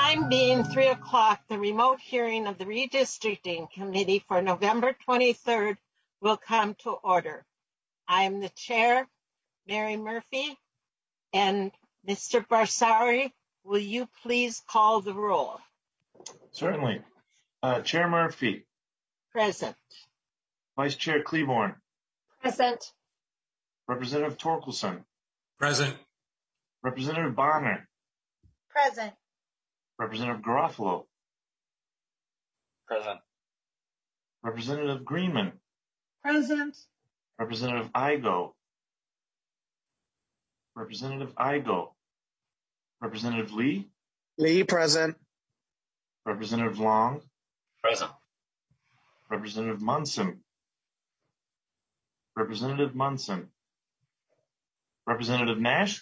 time being 3 o'clock, the remote hearing of the Redistricting Committee for November 23rd will come to order. I am the chair, Mary Murphy, and Mr. Barsari, will you please call the roll? Certainly. Chair Murphy. Present. Vice Chair Cleaborn. Present. Representative Torkelson. Present. Representative Bonner. Present. Representative Garofalo. Present. Representative Greenman. Present. Representative Igo. Representative Igo. Representative Lee. Lee, present. Representative Long. Present. Representative Munson. Representative Munson. Representative Nash.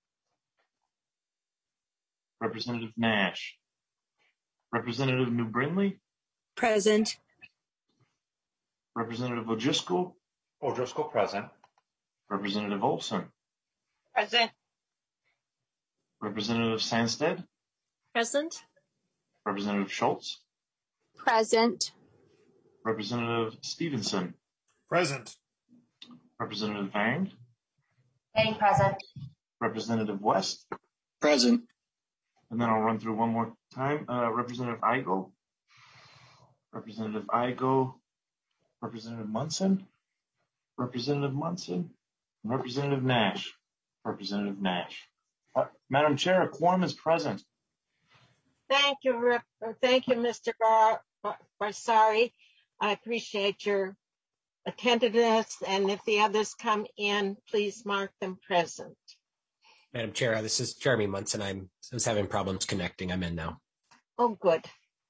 Representative Nash. Representative New Brindley. Present. Representative O'Driscoll. O'Driscoll, present. Representative Olson. Present. Representative Sandsted. Present. Representative Schultz. Present. Representative Stevenson. Present. Representative Vang. Any present. Representative West. Present. And then I'll run through one more time. Representative Igo. Representative Igo. Representative Munson. Representative Munson. And Representative Nash. Representative Nash. Madam Chair, a quorum is present. Thank you, Mr. Barsari. I appreciate your attentiveness, and if the others come in, please mark them present. Madam Chair, this is Jeremy Munson. I was having problems connecting. I'm in now. Oh, good.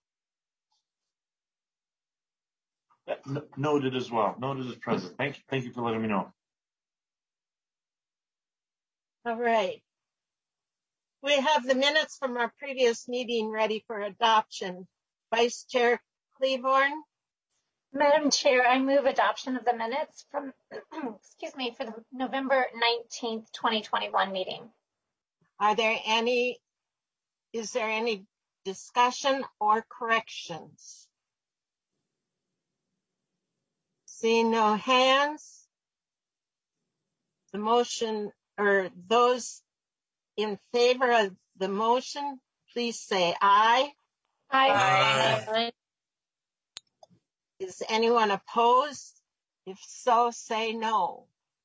Noted as well. Noted as present. Thank you for letting me know. All right. We have the minutes from our previous meeting ready for adoption. Vice Chair Cleaborn. Madam Chair, I move adoption of the minutes from, for the November 19th, 2021 meeting. Is there any discussion or corrections? Seeing no hands, the motion, or those in favor of the motion, please say aye. Aye. Is anyone opposed? If so, say no.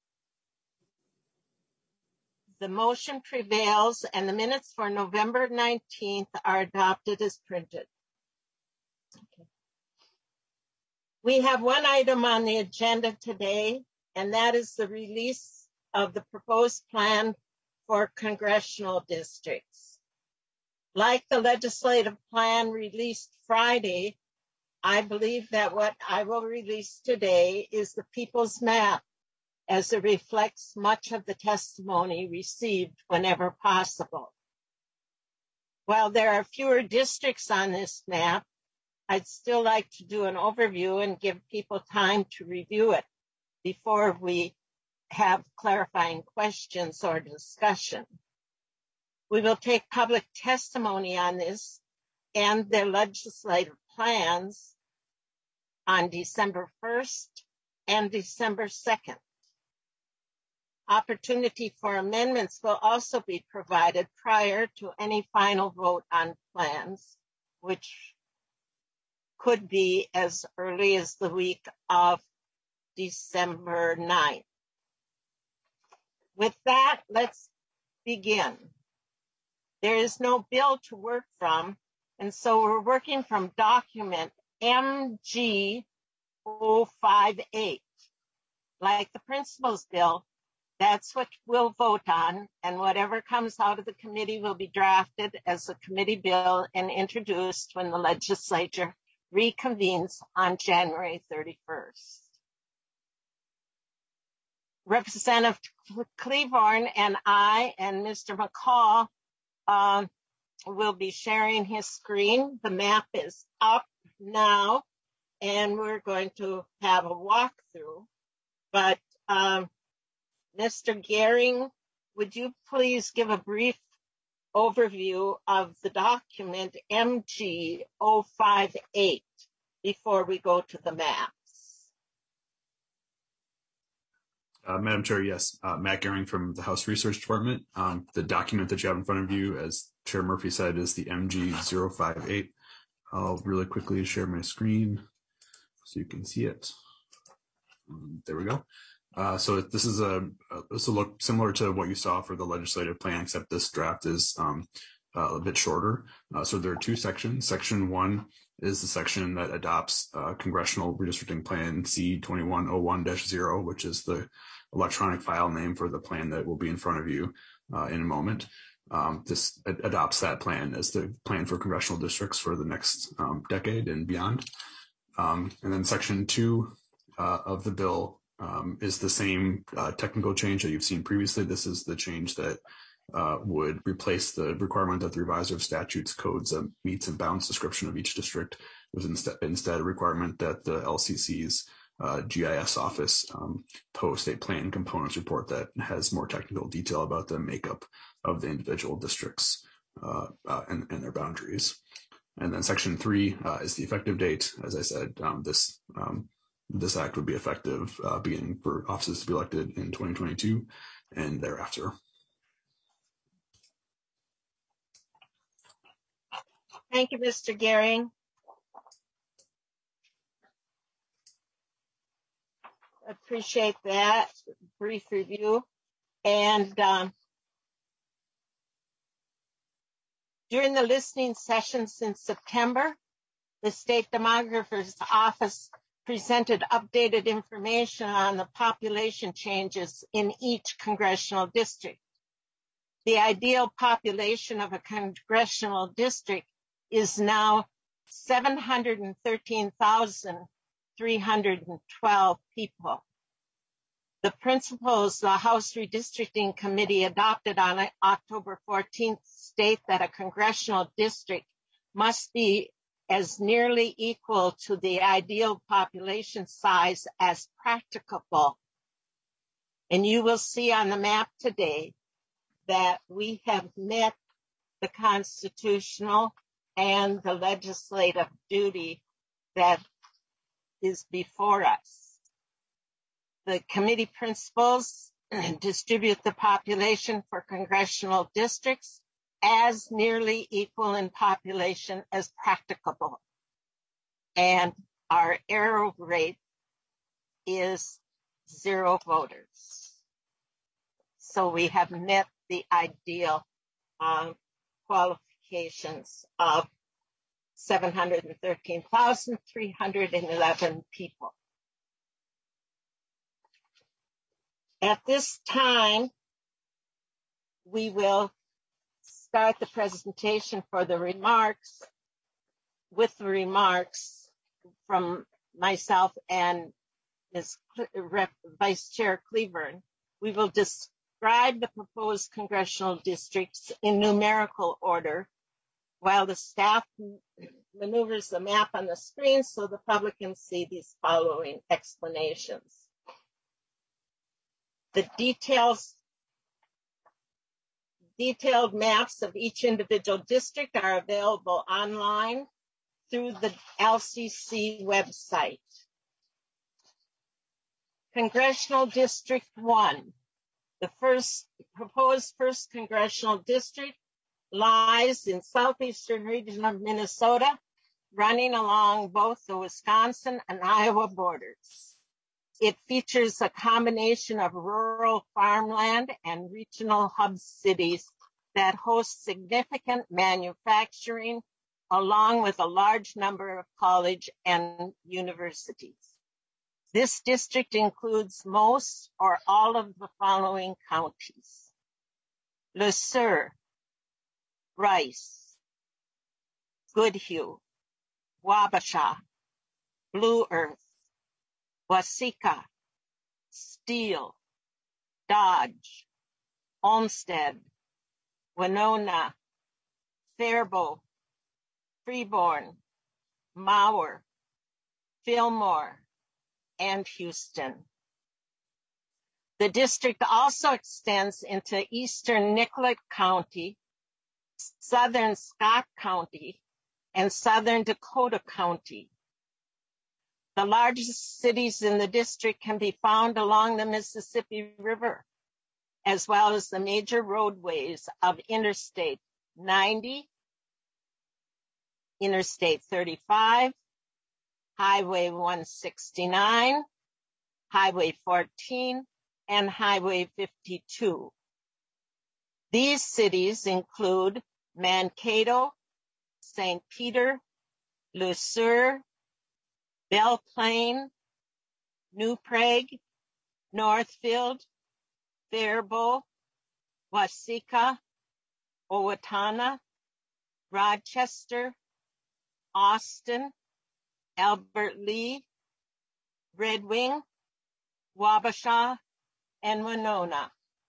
The motion prevails and the minutes for November 19th are adopted as printed. Okay. We have one item on the agenda today, and that is the release of the proposed plan for congressional districts. Like the legislative plan released Friday, I believe that what I will release today is the people's map, as it reflects much of the testimony received whenever possible. While there are fewer districts on this map, I'd still like to do an overview and give people time to review it before we have clarifying questions or discussion. We will take public testimony on this and their legislative plans on December 1st and December 2nd. Opportunity for amendments will also be provided prior to any final vote on plans, which could be as early as the week of December 9th. With that, let's begin. There is no bill to work from, and so we're working from document MG 058. Like the principal's bill, that's what we'll vote on, and whatever comes out of the committee will be drafted as a committee bill and introduced when the legislature reconvenes on January 31st. Representative Cleaborn and I and Mr. McCall will be sharing his screen. The map is up now, and we're going to have a walkthrough. But Mr. Gehring, would you please give a brief overview of the document MG 058 before we go to the maps? Madam Chair, yes. Matt Gehring from the House Research Department. The document that you have in front of you, as Chair Murphy said, is the MG 058. I'll really quickly share my screen so you can see it. There we go. So this will look similar to what you saw for the legislative plan, except this draft is a bit shorter. So there are two sections. Section 1 is the section that adopts Congressional Redistricting Plan C2101-0, which is the electronic file name for the plan that will be in front of you in a moment. This adopts that plan as the plan for congressional districts for the next decade and beyond. And then Section 2 of the bill is the same technical change that you've seen previously. This is the change that would replace the requirement that the revisor of statutes codes meets and bounds description of each district with instead a requirement that the LCC's GIS office post a plan components report that has more technical detail about the makeup of the individual districts and their boundaries. And then Section 3 is the effective date. As I said, this act would be effective beginning for offices to be elected in 2022 and thereafter. Thank you, Mr. Gehring. Appreciate that brief review. And during the listening sessions in September, the State Demographer's Office presented updated information on the population changes in each congressional district. The ideal population of a congressional district is now 713,312 people. The principles the House Redistricting Committee adopted on October 14th state that a congressional district must be as nearly equal to the ideal population size as practicable. And you will see on the map today that we have met the constitutional and the legislative duty that is before us. The committee principles distribute the population for congressional districts as nearly equal in population as practicable. And our error rate is 0 voters. So we have met the ideal qualifications of 713,311 people. At this time, we will start the presentation for the remarks with the remarks from myself and Ms. Vice Chair Cleburne. We will describe the proposed congressional districts in numerical order while the staff maneuvers the map on the screen so the public can see these following explanations. The detailed maps of each individual district are available online through the LCC website. Congressional District 1, the proposed first congressional district, lies in southeastern region of Minnesota, running along both the Wisconsin and Iowa borders. It features a combination of rural farmland and regional hub cities that host significant manufacturing, along with a large number of college and universities. This district includes most or all of the following counties: Le Sueur, Rice, Goodhue, Wabasha, Blue Earth, Waseca, Steele, Dodge, Olmsted, Winona, Faribault, Freeborn, Mower, Fillmore, and Houston. The district also extends into eastern Nicollet County, southern Scott County, and southern Dakota County. The largest cities in the district can be found along the Mississippi River, as well as the major roadways of Interstate 90, Interstate 35, Highway 169, Highway 14, and Highway 52. These cities include Mankato, St. Peter, Le Sueur, Belle Plaine, New Prague, Northfield, Faribault, Waseca, Owatonna, Rochester, Austin, Albert Lee, Red Wing, Wabasha, and Winona.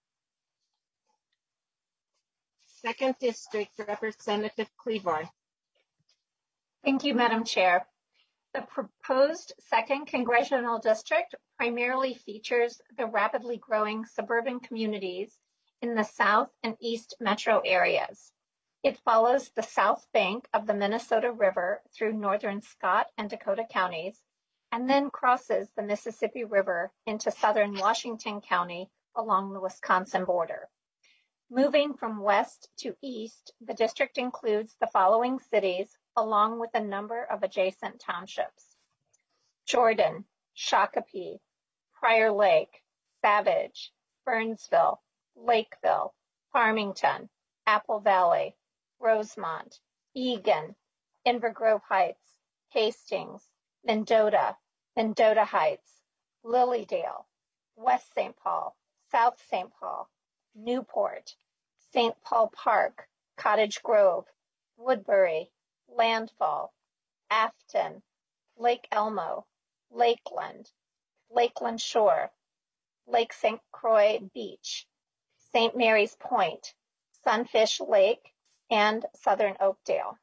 Second District, Representative Cleaborn. Thank you, Madam Chair. The proposed second congressional district primarily features the rapidly growing suburban communities in the South and East metro areas. It follows the south bank of the Minnesota River through northern Scott and Dakota counties, and then crosses the Mississippi River into southern Washington County along the Wisconsin border. Moving from west to east, the district includes the following cities along with a number of adjacent townships: Jordan, Shakopee, Prior Lake, Savage, Burnsville, Lakeville, Farmington, Apple Valley, Rosemont, Eagan, Inver Grove Heights, Hastings, Mendota, Mendota Heights, Lilydale, West St. Paul, South St. Paul, Newport, St. Paul Park, Cottage Grove, Woodbury, Landfall, Afton, Lake Elmo, Lakeland, Lakeland Shore, Lake St. Croix Beach, St. Mary's Point, Sunfish Lake, and Southern Oakdale.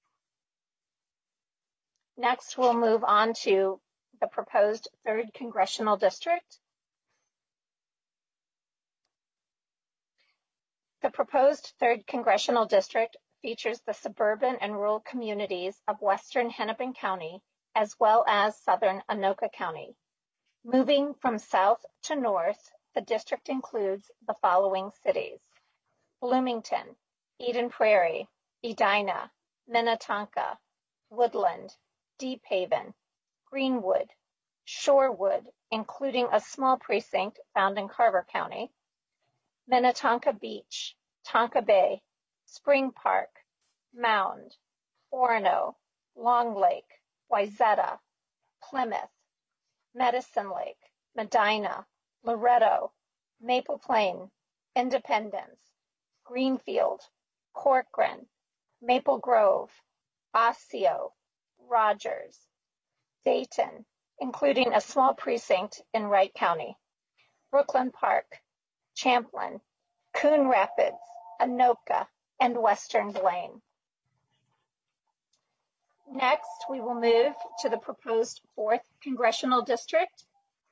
Next, we'll move on to the proposed 3rd Congressional District. The proposed 3rd Congressional District features the suburban and rural communities of western Hennepin County, as well as southern Anoka County. Moving from south to north, the district includes the following cities: Bloomington, Eden Prairie, Edina, Minnetonka, Woodland, Deep Haven, Greenwood, Shorewood, including a small precinct found in Carver County, Minnetonka Beach, Tonka Bay, Spring Park, Mound, Orono, Long Lake, Wayzata, Plymouth, Medicine Lake, Medina, Loretto, Maple Plain, Independence, Greenfield, Corcoran, Maple Grove, Osseo, Rogers, Dayton, including a small precinct in Wright County, Brooklyn Park, Champlin, Coon Rapids, Anoka, and Western Blaine. Next, we will move to the proposed 4th Congressional District.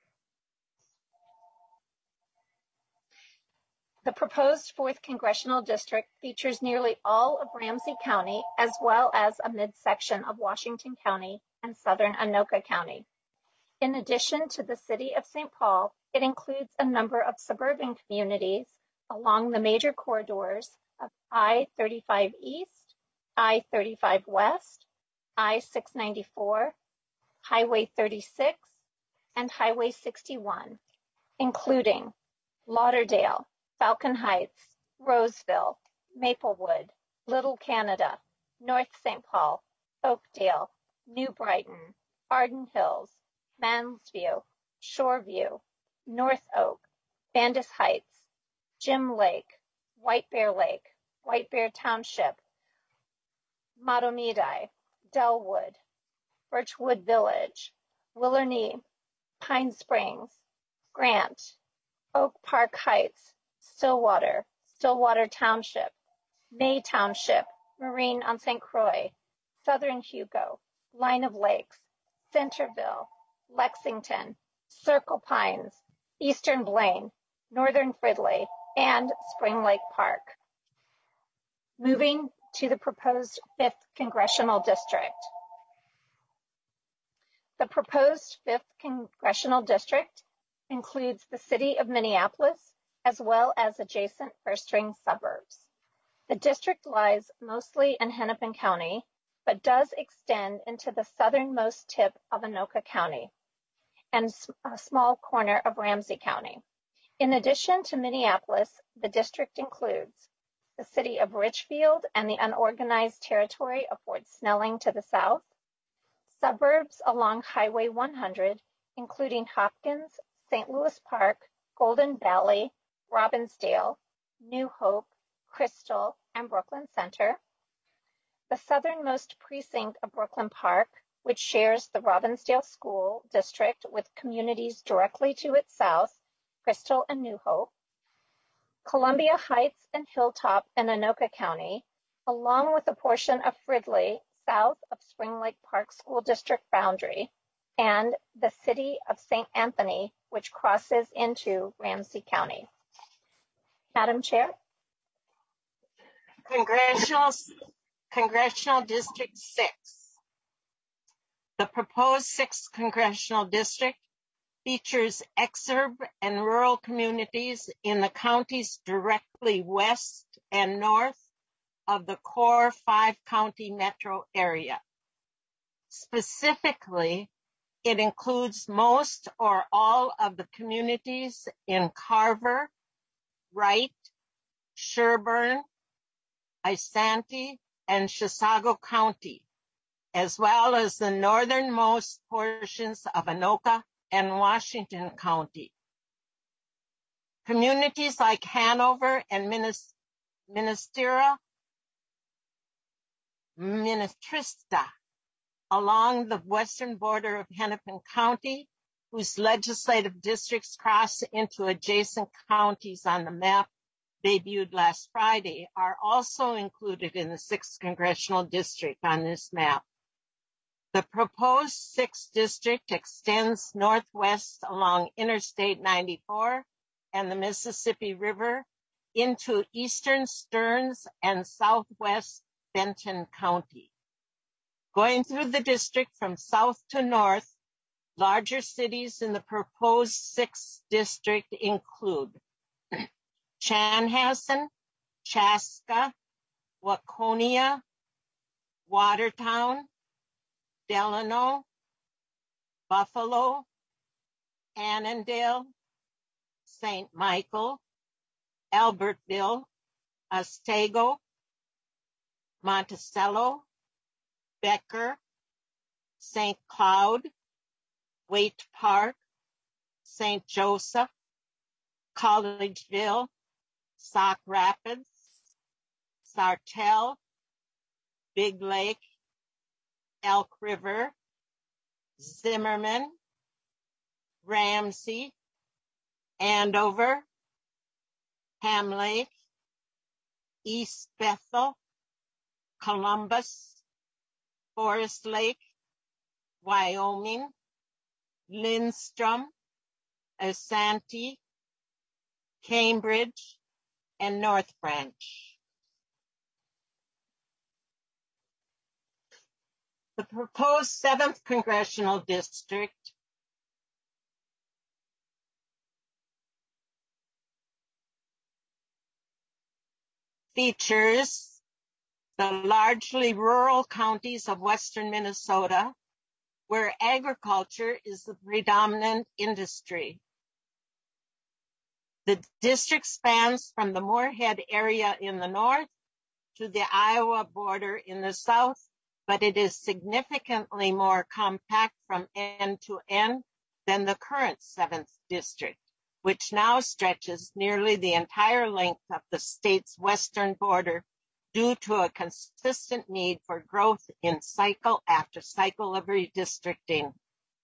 The proposed 4th Congressional District features nearly all of Ramsey County, as well as a midsection of Washington County and southern Anoka County. In addition to the city of St. Paul, it includes a number of suburban communities along the major corridors of I-35 East, I-35 West, I-694, Highway 36, and Highway 61, including Lauderdale, Falcon Heights, Roseville, Maplewood, Little Canada, North St. Paul, Oakdale, New Brighton, Arden Hills, Mansview, Shoreview, North Oak, Bandus Heights, Jim Lake, White Bear Township, Matomidi, Delwood, Birchwood Village, Willerny, Pine Springs, Grant, Oak Park Heights, Stillwater Township, May Township, Marine on St. Croix, Southern Hugo, Line of Lakes, Centerville, Lexington, Circle Pines, Eastern Blaine, Northern Fridley, and Spring Lake Park. Moving to the proposed 5th Congressional District. The proposed 5th Congressional District includes the city of Minneapolis, as well as adjacent first-ring suburbs. The district lies mostly in Hennepin County, but does extend into the southernmost tip of Anoka County and a small corner of Ramsey County. In addition to Minneapolis, the district includes the city of Richfield and the unorganized territory of Fort Snelling to the south, suburbs along Highway 100, including Hopkins, St. Louis Park, Golden Valley, Robbinsdale, New Hope, Crystal, and Brooklyn Center, the southernmost precinct of Brooklyn Park, which shares the Robbinsdale School District with communities directly to its south, Crystal and New Hope, Columbia Heights and Hilltop in Anoka County, along with a portion of Fridley south of Spring Lake Park School District boundary, and the city of St. Anthony, which crosses into Ramsey County. Madam Chair. Congressional District 6. The proposed 6th Congressional District features exurb and rural communities in the counties directly west and north of the core 5-county metro area. Specifically, it includes most or all of the communities in Carver, Wright, Sherburne, Isanti, and Chisago County, as well as the northernmost portions of Anoka and Washington County. Communities like Hanover and Minnestrista along the western border of Hennepin County, whose legislative districts cross into adjacent counties on the map debuted last Friday, are also included in the 6th Congressional District on this map. The proposed 6th district extends northwest along Interstate 94 and the Mississippi River into eastern Stearns and southwest Benton County. Going through the district from south to north, larger cities in the proposed 6th district include Chanhassen, Chaska, Waconia, Watertown, Delano, Buffalo, Annandale, St. Michael, Albertville, Otsego, Monticello, Becker, St. Cloud, Waite Park, St. Joseph, Collegeville, Sauk Rapids, Sartell, Big Lake, Elk River, Zimmerman, Ramsey, Andover, Ham Lake, East Bethel, Columbus, Forest Lake, Wyoming, Lindstrom, Isanti, Cambridge, and North Branch. The proposed 7th Congressional District features the largely rural counties of western Minnesota, where agriculture is the predominant industry. The district spans from the Moorhead area in the north to the Iowa border in the south, but it is significantly more compact from end to end than the current 7th district, which now stretches nearly the entire length of the state's western border due to a consistent need for growth in cycle after cycle of redistricting.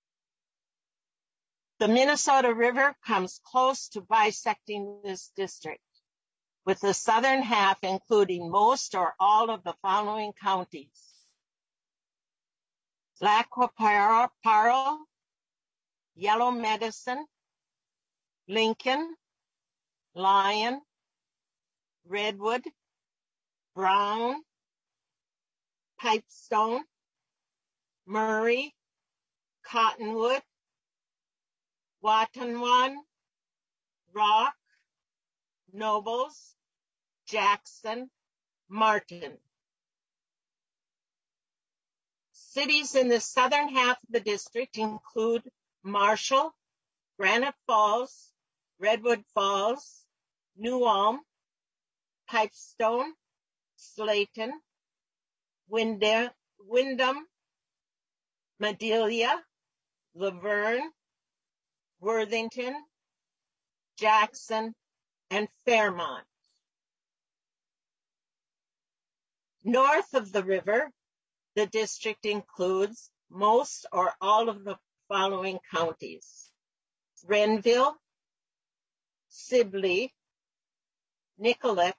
The Minnesota River comes close to bisecting this district, with the southern half including most or all of the following counties: Lac-qui-Parle, Yellow Medicine, Lincoln, Lyon, Redwood, Brown, Pipestone, Murray, Cottonwood, Watonwan, Rock, Nobles, Jackson, Martin. Cities in the southern half of the district include Marshall, Granite Falls, Redwood Falls, New Ulm, Pipestone, Slayton, Windham, Madelia, Laverne, Worthington, Jackson, and Fairmont. North of the river, the district includes most or all of the following counties: Renville, Sibley, Nicollet,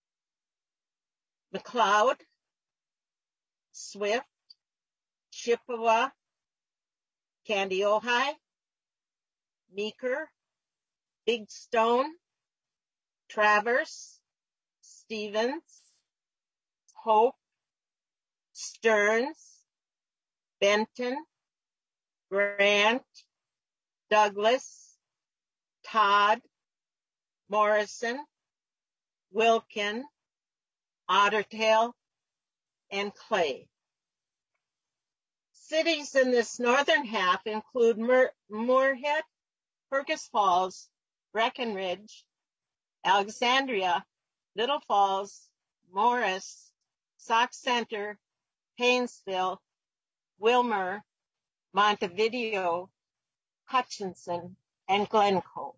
McLeod, Swift, Chippewa, Candy Ojai, Meeker, Big Stone, Traverse, Stevens, Hope, Stearns, Benton, Grant, Douglas, Todd, Morrison, Wilkin, Ottertail, and Clay. Cities in this northern half include Moorhead, Fergus Falls, Breckenridge, Alexandria, Little Falls, Morris, Sauk Center, Painesville, Wilmer, Montevideo, Hutchinson, and Glencoe.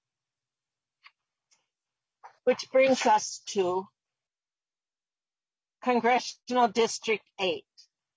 Which brings us to Congressional District 8.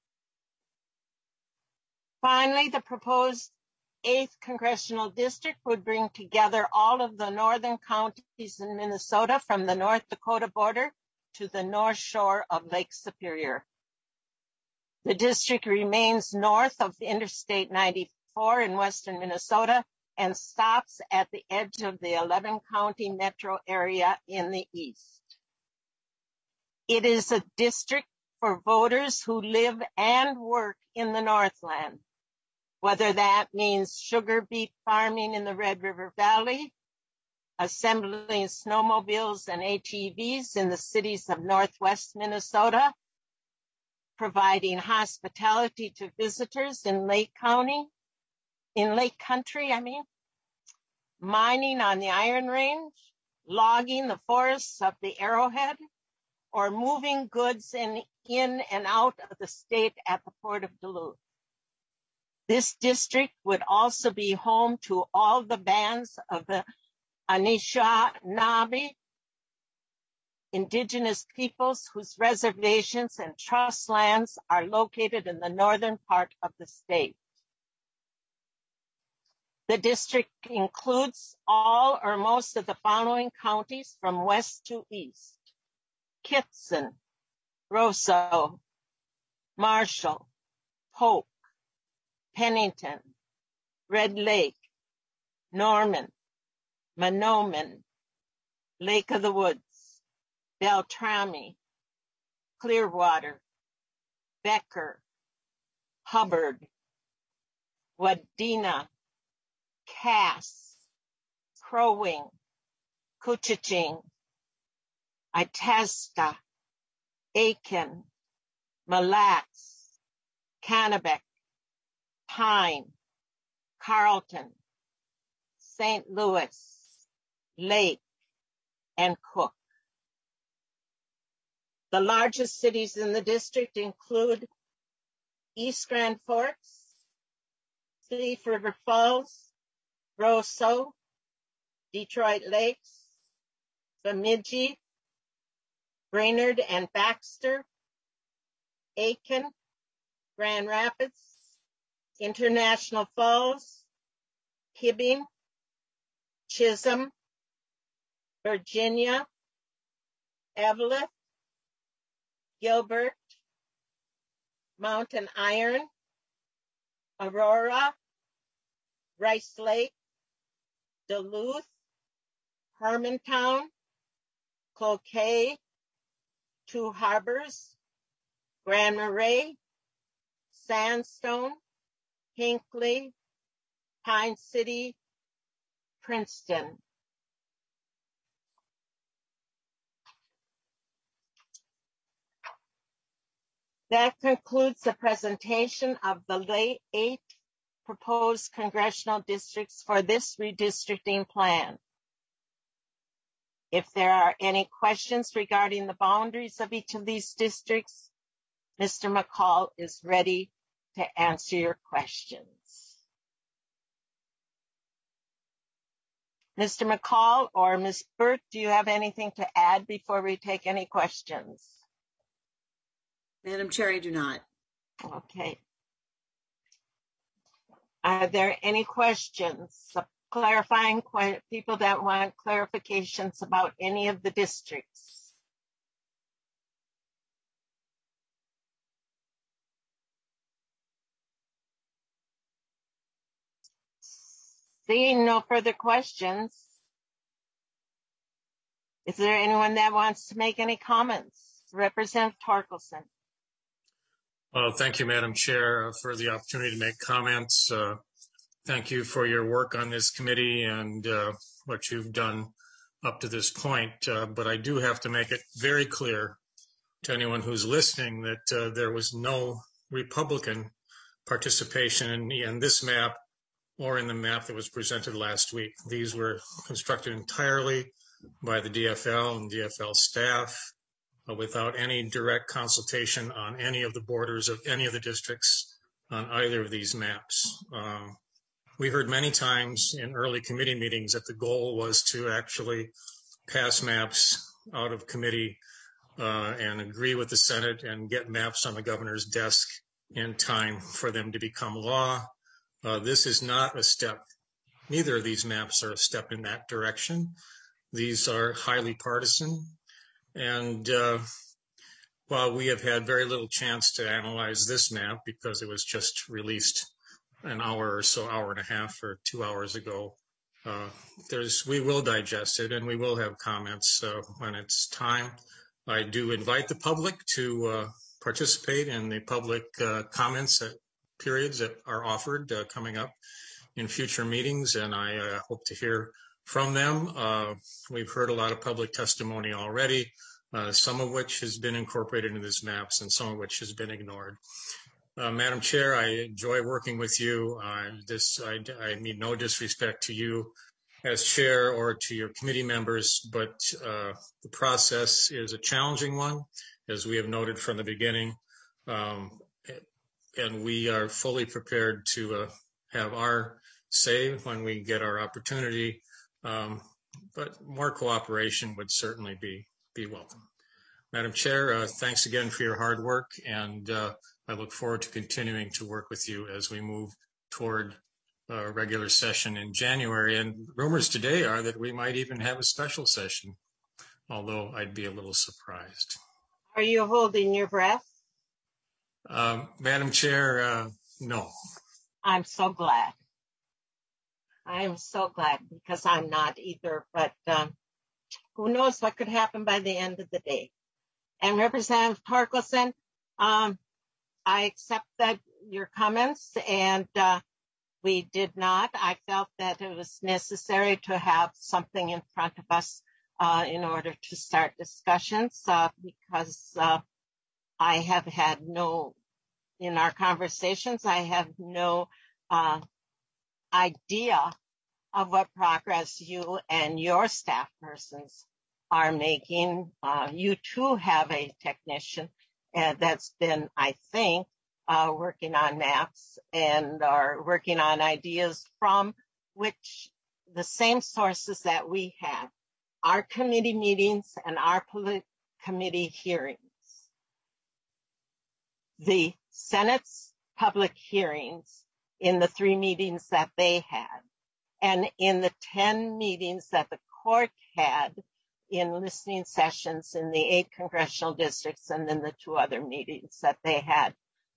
Finally, the proposed 8th Congressional District would bring together all of the northern counties in Minnesota from the North Dakota border to the north shore of Lake Superior. The district remains north of Interstate 94 in western Minnesota and stops at the edge of the 11-county metro area in the east. It is a district for voters who live and work in the Northland, whether that means sugar beet farming in the Red River Valley, assembling snowmobiles and ATVs in the cities of Northwest Minnesota, providing hospitality to visitors in Lake Country, mining on the Iron Range, logging the forests of the Arrowhead, or moving goods in and out of the state at the Port of Duluth. This district would also be home to all the bands of the Anishinaabe, indigenous peoples whose reservations and trust lands are located in the northern part of the state. The district includes all or most of the following counties from west to east: Kittson, Roseau, Marshall, Polk, Pennington, Red Lake, Norman, Mahnomen, Lake of the Woods, Beltrami, Clearwater, Becker, Hubbard, Wadena, Cass, Crow Wing, Couchiching, Itasca, Aiken, Mille Lacs, Kennebec, Pine, Carlton, St. Louis, Lake, and Cook. The largest cities in the district include East Grand Forks, Thief River Falls, Roseau, Detroit Lakes, Bemidji, Brainerd and Baxter, Aiken, Grand Rapids, International Falls, Hibbing, Chisholm, Virginia, Eveleth, Gilbert, Mountain Iron, Aurora, Rice Lake, Duluth, Hermantown, Cloquet, Two Harbors, Grand Marais, Sandstone, Hinckley, Pine City, Princeton. That concludes the presentation of the 8 proposed congressional districts for this redistricting plan. If there are any questions regarding the boundaries of each of these districts, Mr. McCall is ready to answer your questions. Mr. McCall or Ms. Burt, do you have anything to add before we take any questions? Madam Chair, I do not. Okay. Are there any questions? Clarifying people that want clarifications about any of the districts? Seeing no further questions, is there anyone that wants to make any comments? Representative Torkelson. Thank you, Madam Chair, for the opportunity to make comments. Thank you for your work on this committee and what you've done up to this point. But I do have to make it very clear to anyone who's listening that there was no Republican participation in this map or in the map that was presented last week. These were constructed entirely by the DFL and DFL staff without any direct consultation on any of the borders of any of the districts on either of these maps. We heard many times in early committee meetings that the goal was to actually pass maps out of committee and agree with the Senate and get maps on the governor's desk in time for them to become law. This is not a step. Neither of these maps are a step in that direction. These are highly partisan. And while we have had very little chance to analyze this map because it was just released an hour or so, hour and a half or 2 hours ago, we will digest it and we will have comments when it's time. I do invite the public to participate in the public comments periods that are offered coming up in future meetings, and I hope to hear from them. We've heard a lot of public testimony already, some of which has been incorporated into these maps and some of which has been ignored. Madam Chair, I enjoy working with you. I mean no disrespect to you as chair or to your committee members, but the process is a challenging one, as we have noted from the beginning, and we are fully prepared to have our say when we get our opportunity, but more cooperation would certainly be welcome. Madam Chair, thanks again for your hard work, and I look forward to continuing to work with you as we move toward a regular session in January. And rumors today are that we might even have a special session, although I'd be a little surprised. Are you holding your breath? Madam Chair, no. I'm so glad. I am so glad, because I'm not either, but who knows what could happen by the end of the day. And Representative Torkelson, I accept that your comments, and we did not. I felt that it was necessary to have something in front of us in order to start discussions, because I have had in our conversations, I have no idea of what progress you and your staff persons are making. You too have a technician that's been, I think, working on maps and are working on ideas from which the same sources that we have, our committee meetings and our committee hearings. The Senate's public hearings in the 3 meetings that they had, and in the 10 meetings that the court had in listening sessions in the 8 congressional districts, and then the 2 other meetings that they had.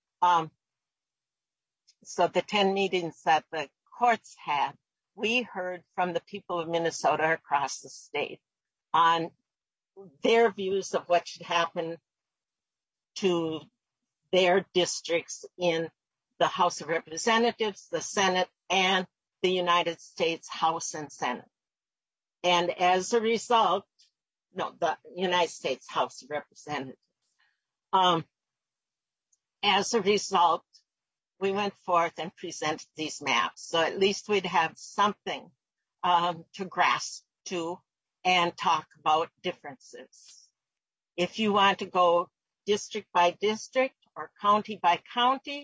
So the 10 meetings that the courts had, we heard from the people of Minnesota across the state on their views of what should happen to their districts in the House of Representatives, the Senate, and the United States House and Senate. And as a result, the United States House of Representatives. As a result, we went forth and presented these maps. So at least we'd have something to grasp to and talk about differences. If you want to go district by district or county by county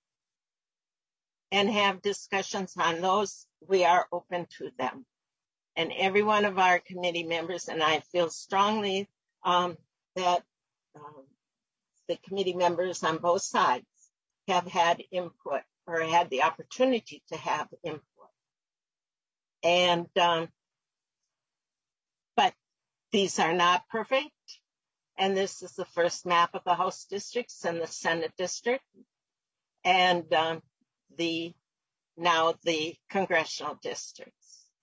and have discussions on those, we are open to them. And every one of our committee members, and I feel strongly that the committee members on both sides have had input or had the opportunity to have input. And, but these are not perfect. And this is the first map of the House districts and the Senate district, and now the congressional districts.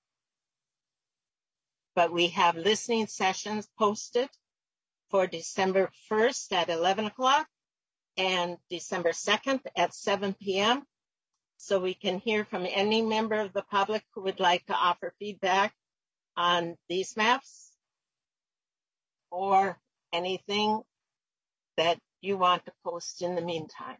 But we have listening sessions posted for December 1st at 11 o'clock and December 2nd at 7 p.m. So we can hear from any member of the public who would like to offer feedback on these maps or anything that you want to post in the meantime.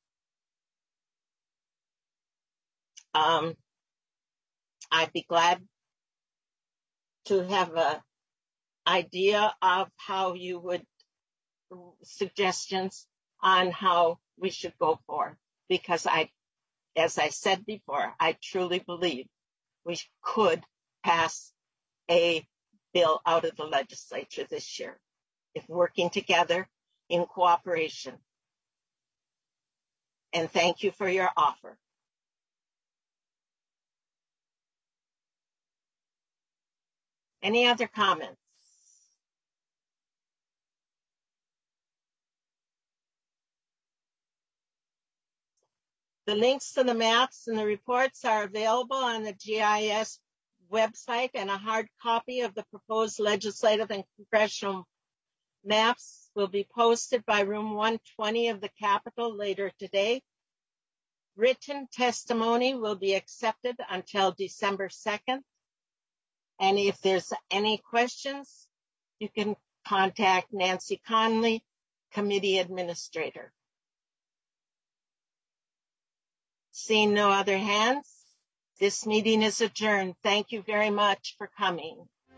I'd be glad to have an idea of how you would, suggestions on how we should go forward, because as I said before, I truly believe we could pass a bill out of the legislature this year if working together in cooperation. And thank you for your offer. Any other comments? The links to the maps and the reports are available on the GIS website, and a hard copy of the proposed legislative and congressional maps will be posted by room 120 of the Capitol later today. Written testimony will be accepted until December 2nd. And if there's any questions, you can contact Nancy Conley, Committee Administrator. Seeing no other hands, this meeting is adjourned. Thank you very much for coming.